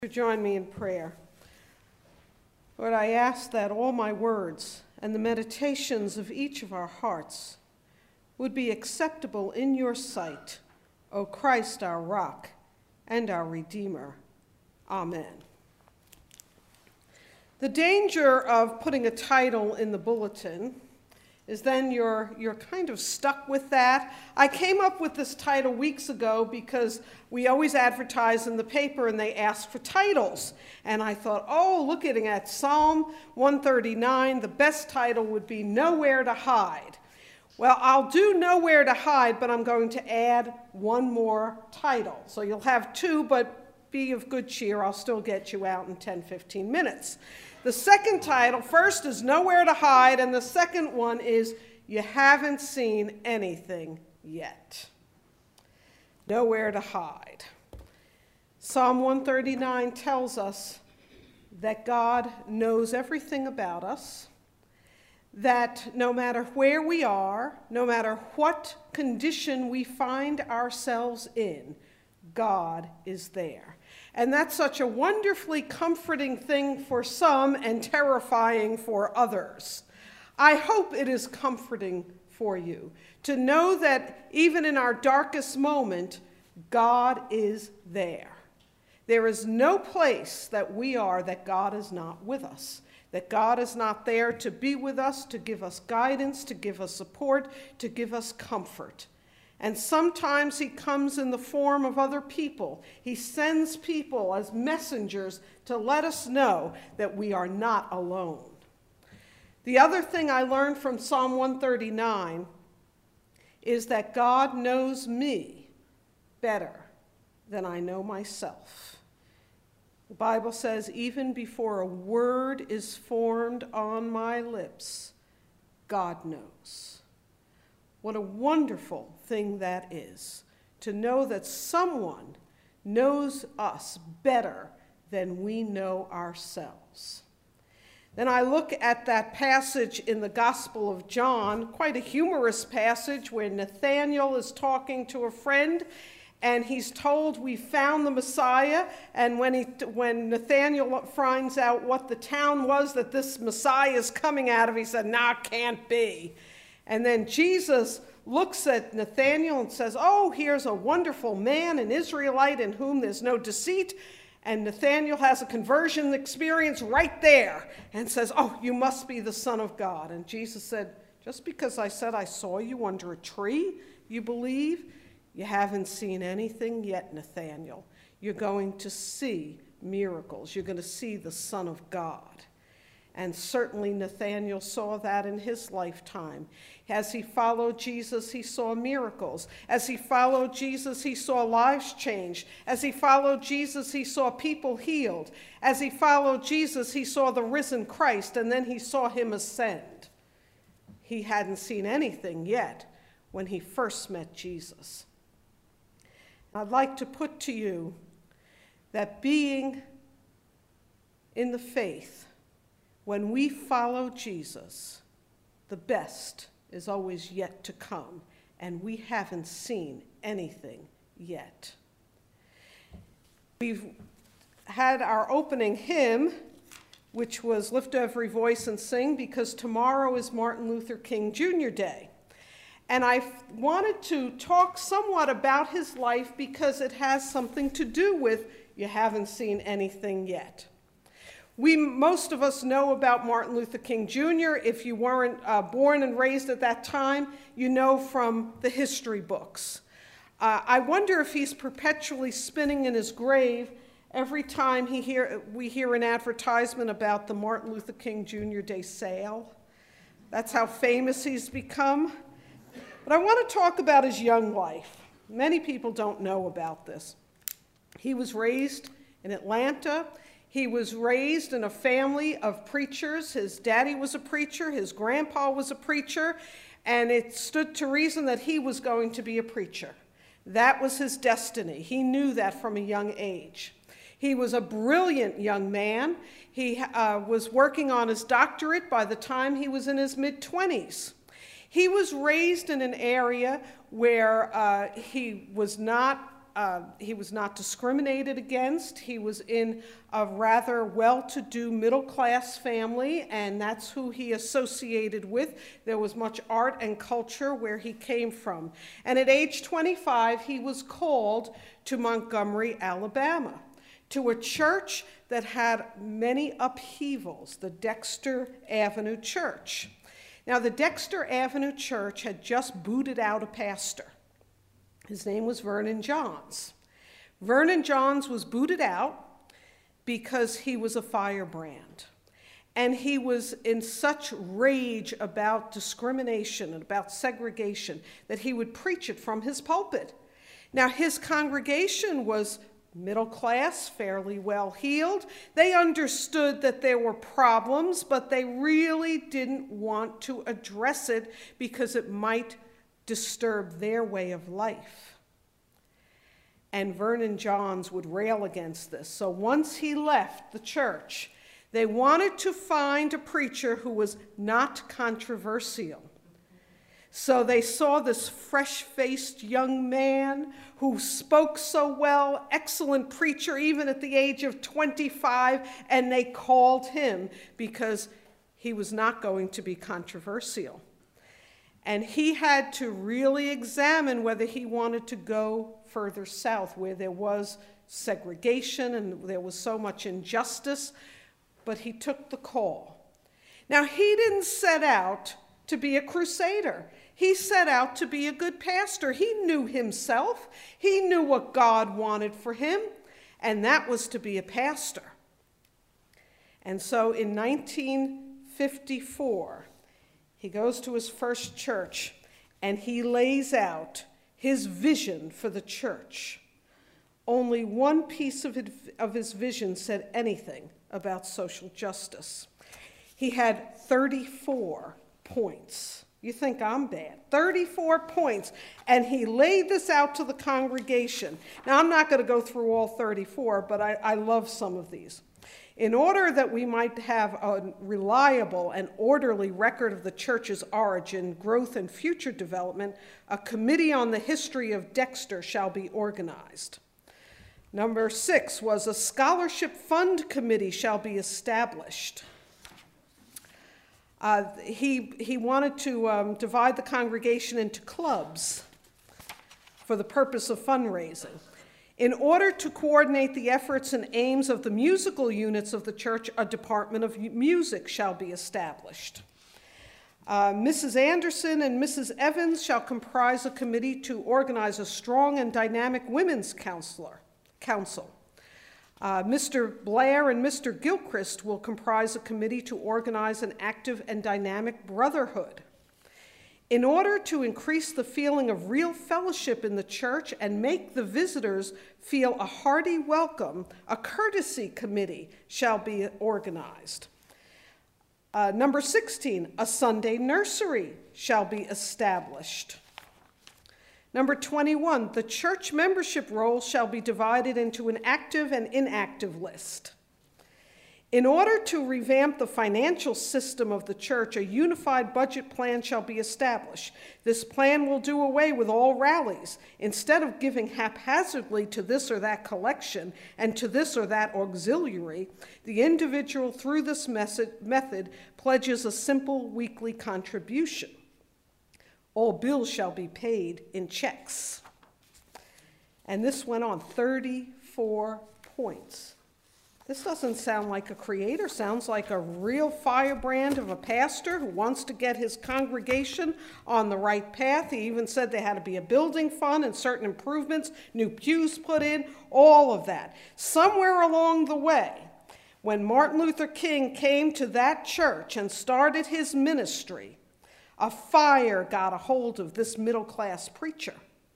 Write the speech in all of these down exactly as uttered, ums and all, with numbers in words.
Join me in prayer. Lord, I ask that all my words and the meditations of each of our hearts would be acceptable in your sight, O Christ, our rock and our Redeemer. Amen. The danger of putting a title in the bulletin is then you're, you're kind of stuck with that. I came up with this title weeks ago because we always advertise in the paper and they ask for titles. And I thought, oh, looking at Psalm one thirty-nine, the best title would be Nowhere to Hide. Well, I'll do Nowhere to Hide, but I'm going to add one more title. So you'll have two, but be of good cheer. I'll still get you out in ten, fifteen minutes. The second title, first is Nowhere to Hide, and the second one is You Haven't Seen Anything Yet. Nowhere to hide. Psalm one thirty-nine tells us that God knows everything about us, that no matter where we are, no matter what condition we find ourselves in, God is there. And that's such a wonderfully comforting thing for some and terrifying for others. I hope it is comforting for you to know that even in our darkest moment, God is there. There is no place that we are that God is not with us, that God is not there to be with us, to give us guidance, to give us support, to give us comfort. And sometimes he comes in the form of other people. He sends people as messengers to let us know that we are not alone. The other thing I learned from Psalm one thirty-nine is that God knows me better than I know myself. The Bible says, even before a word is formed on my lips, God knows. What a wonderful thing that is, to know that someone knows us better than we know ourselves. Then I look at that passage in the Gospel of John, quite a humorous passage where Nathanael is talking to a friend and he's told we found the Messiah, and when, he, when Nathanael finds out what the town was that this Messiah is coming out of, he said, nah, can't be. And then Jesus looks at Nathanael and says, oh, here's a wonderful man, an Israelite in whom there's no deceit. And Nathanael has a conversion experience right there and says, oh, you must be the Son of God. And Jesus said, just because I said I saw you under a tree, you believe? You haven't seen anything yet, Nathanael. You're going to see miracles. You're going to see the Son of God. And certainly Nathanael saw that in his lifetime. As he followed Jesus, he saw miracles. As he followed Jesus, he saw lives changed. As he followed Jesus, he saw people healed. As he followed Jesus, he saw the risen Christ, and then he saw him ascend. He hadn't seen anything yet when he first met Jesus. I'd like to put to you that being in the faith, when we follow Jesus, the best is always yet to come, and we haven't seen anything yet. We've had our opening hymn, which was Lift Every Voice and Sing, because tomorrow is Martin Luther King Junior Day. And I wanted to talk somewhat about his life because it has something to do with you haven't seen anything yet. We, most of us know about Martin Luther King Junior If you weren't uh, born and raised at that time, you know from the history books. Uh, I wonder if he's perpetually spinning in his grave every time he hear, we hear an advertisement about the Martin Luther King Junior Day sale. That's how famous he's become. But I want to talk about his young life. Many people don't know about this. He was raised in Atlanta. He was raised in a family of preachers. His daddy was a preacher, his grandpa was a preacher, and it stood to reason that he was going to be a preacher. That was his destiny. He knew that from a young age. He was a brilliant young man. He uh, was working on his doctorate by the time he was in his mid-twenties. He was raised in an area where uh, he was not uh, he was not discriminated against. He was in a rather well-to-do middle-class family, and that's who he associated with. There was much art and culture where he came from. And at age twenty-five, he was called to Montgomery, Alabama, to a church that had many upheavals, the Dexter Avenue Church. Now, the Dexter Avenue Church had just booted out a pastor. His name was Vernon Johns. Vernon Johns was booted out because he was a firebrand. And he was in such rage about discrimination and about segregation that he would preach it from his pulpit. Now, his congregation was middle class, fairly well heeled. They understood that there were problems, but they really didn't want to address it because it might disturb their way of life. And Vernon Johns would rail against this. So once he left the church, they wanted to find a preacher who was not controversial. So they saw this fresh-faced young man who spoke so well, excellent preacher even at the age of twenty-five, and they called him because he was not going to be controversial. And he had to really examine whether he wanted to go further south where there was segregation and there was so much injustice, but he took the call. Now, he didn't set out to be a crusader. He set out to be a good pastor. He knew himself. He knew what God wanted for him, and that was to be a pastor. And so in nineteen fifty-four, he goes to his first church, and he lays out his vision for the church. Only one piece of, it, of his vision said anything about social justice. He had thirty-four points. You think I'm bad. thirty-four points. And he laid this out to the congregation. Now, I'm not going to go through all thirty-four, but I, I love some of these. In order that we might have a reliable and orderly record of the church's origin, growth, and future development, a committee on the history of Dexter shall be organized. Number six was a scholarship fund committee shall be established. Uh, he, he wanted to um, divide the congregation into clubs for the purpose of fundraising. In order to coordinate the efforts and aims of the musical units of the church, a department of music shall be established. Uh, Missus Anderson and Missus Evans shall comprise a committee to organize a strong and dynamic women's counselor, council. Uh, Mister Blair and Mister Gilchrist will comprise a committee to organize an active and dynamic brotherhood. In order to increase the feeling of real fellowship in the church and make the visitors feel a hearty welcome, a courtesy committee shall be organized. Uh, number sixteen, a Sunday nursery shall be established. Number twenty-one, the church membership roll shall be divided into an active and inactive list. In order to revamp the financial system of the church, a unified budget plan shall be established. This plan will do away with all rallies. Instead of giving haphazardly to this or that collection and to this or that auxiliary, the individual through this method pledges a simple weekly contribution. All bills shall be paid in checks. And this went on, thirty-four points. This doesn't sound like a creator, sounds like a real firebrand of a pastor who wants to get his congregation on the right path. He even said there had to be a building fund and certain improvements, new pews put in, all of that. Somewhere along the way, when Martin Luther King came to that church and started his ministry, a fire got a hold of this middle-class preacher.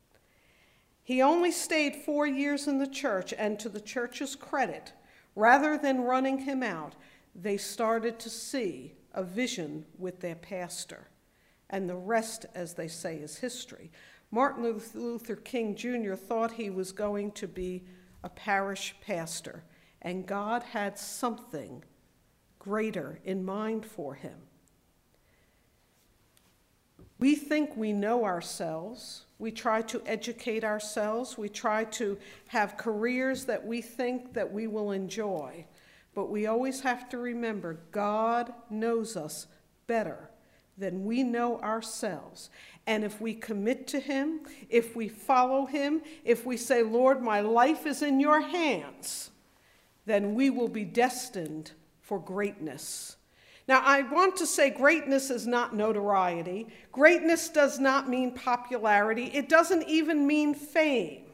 He only stayed four years in the church, and to the church's credit, rather than running him out, they started to see a vision with their pastor. And the rest, as they say, is history. Martin Luther King Junior thought he was going to be a parish pastor, and God had something greater in mind for him. We think we know ourselves. We try to educate ourselves. We try to have careers that we think that we will enjoy. But we always have to remember, God knows us better than we know ourselves. And if we commit to him, if we follow him, if we say, Lord, my life is in your hands, then we will be destined for greatness. Now, I want to say greatness is not notoriety. Greatness does not mean popularity. It doesn't even mean fame.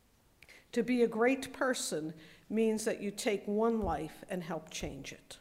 To be a great person means that you take one life and help change it.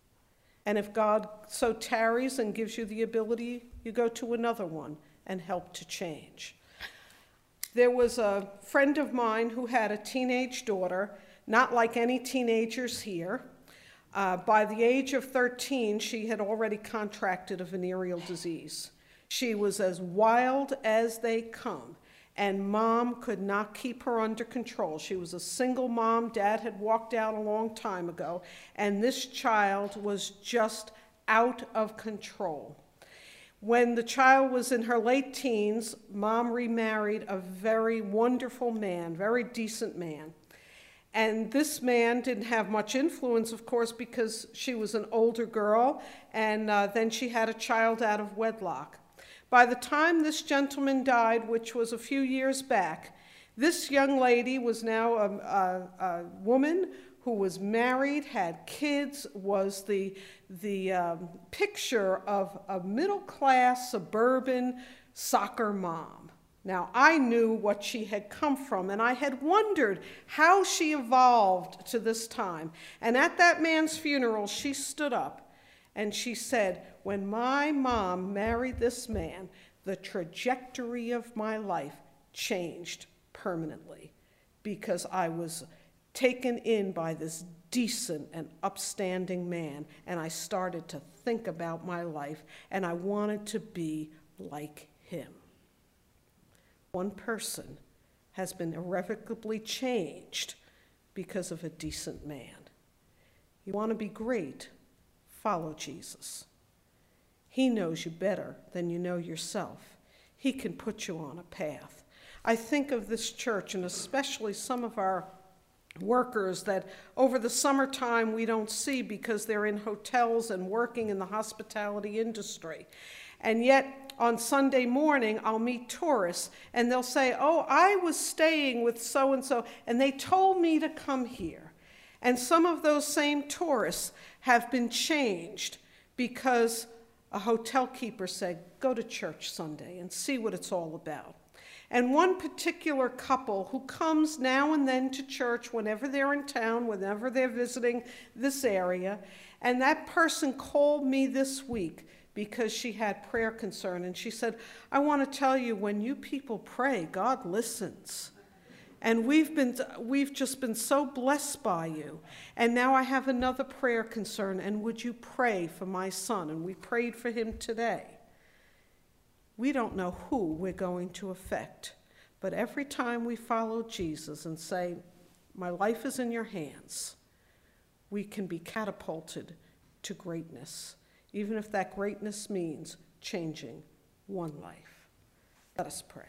And if God so tarries and gives you the ability, you go to another one and help to change. There was a friend of mine who had a teenage daughter, not like any teenagers here. Uh, by the age of thirteen, she had already contracted a venereal disease. She was as wild as they come, and mom could not keep her under control. She was a single mom. Dad had walked out a long time ago, and this child was just out of control. When the child was in her late teens, mom remarried a very wonderful man, very decent man. And this man didn't have much influence, of course, because she was an older girl, and uh, then she had a child out of wedlock. By the time this gentleman died, which was a few years back, this young lady was now a, a, a woman who was married, had kids, was the, the um, picture of a middle-class suburban soccer mom. Now, I knew what she had come from, and I had wondered how she evolved to this time. And at that man's funeral, she stood up and she said, when my mom married this man, the trajectory of my life changed permanently because I was taken in by this decent and upstanding man, and I started to think about my life, and I wanted to be like him. One person has been irrevocably changed because of a decent man. You want to be great? Follow Jesus. He knows you better than you know yourself. He can put you on a path. I think of this church, and especially some of our workers that over the summertime we don't see because they're in hotels and working in the hospitality industry. And yet, on Sunday morning, I'll meet tourists, and they'll say, oh, I was staying with so-and-so, and they told me to come here. And some of those same tourists have been changed because a hotel keeper said, go to church Sunday and see what it's all about. And one particular couple who comes now and then to church whenever they're in town, whenever they're visiting this area, and that person called me this week because she had prayer concern. And she said, I want to tell you, when you people pray, God listens. And we've been, we've just been so blessed by you. And now I have another prayer concern, and would you pray for my son? And we prayed for him today. We don't know who we're going to affect, but every time we follow Jesus and say, my life is in your hands, we can be catapulted to greatness, even if that greatness means changing one life. Let us pray.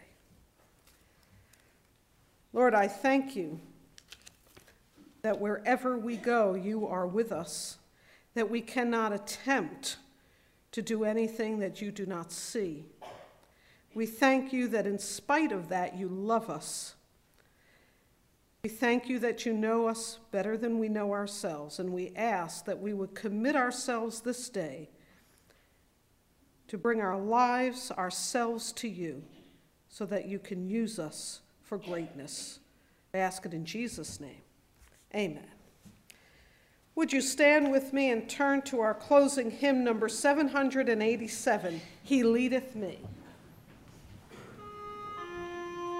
Lord, I thank you that wherever we go, you are with us, that we cannot attempt to do anything that you do not see. We thank you that in spite of that, you love us. We thank you that you know us better than we know ourselves, and we ask that we would commit ourselves this day to bring our lives, ourselves to you, so that you can use us for greatness. I ask it in Jesus' name. Amen. Would you stand with me and turn to our closing hymn, number seven hundred eighty-seven, He Leadeth Me.